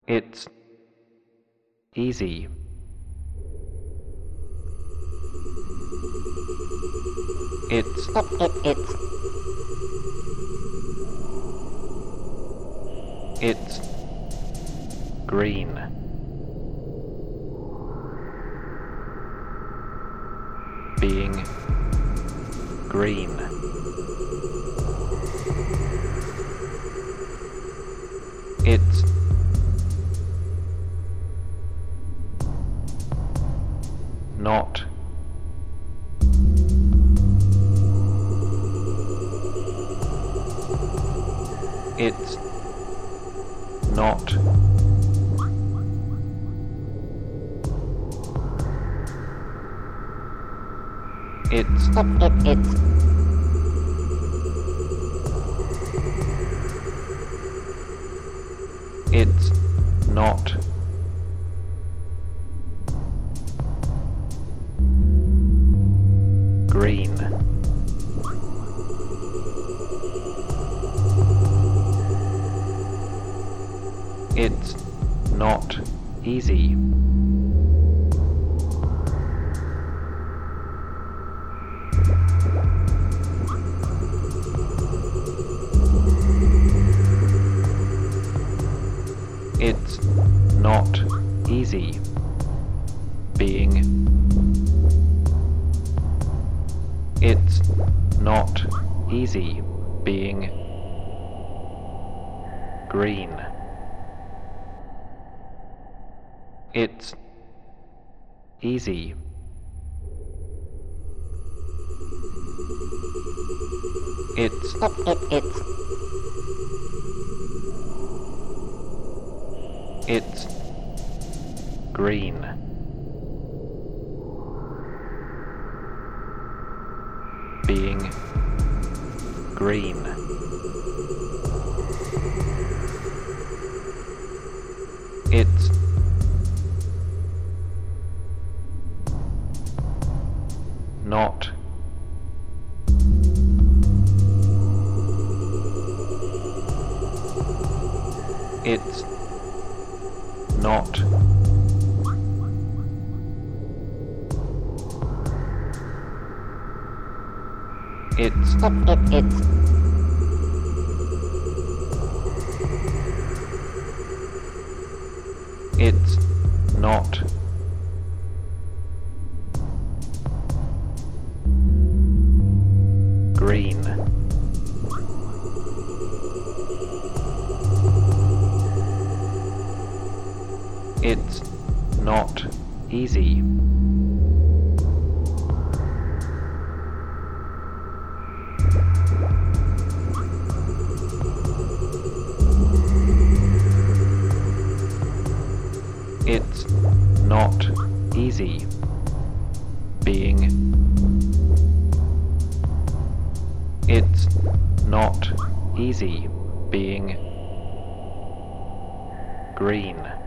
It's easy. It's It's green. Being green. It's not It's not It's It's not green. It's not easy. It's not easy being. It's not easy being green. It's easy. It's It's green. Being green. It's not It's not It's It's not green. It's not easy. It's not easy being. It's not easy being green.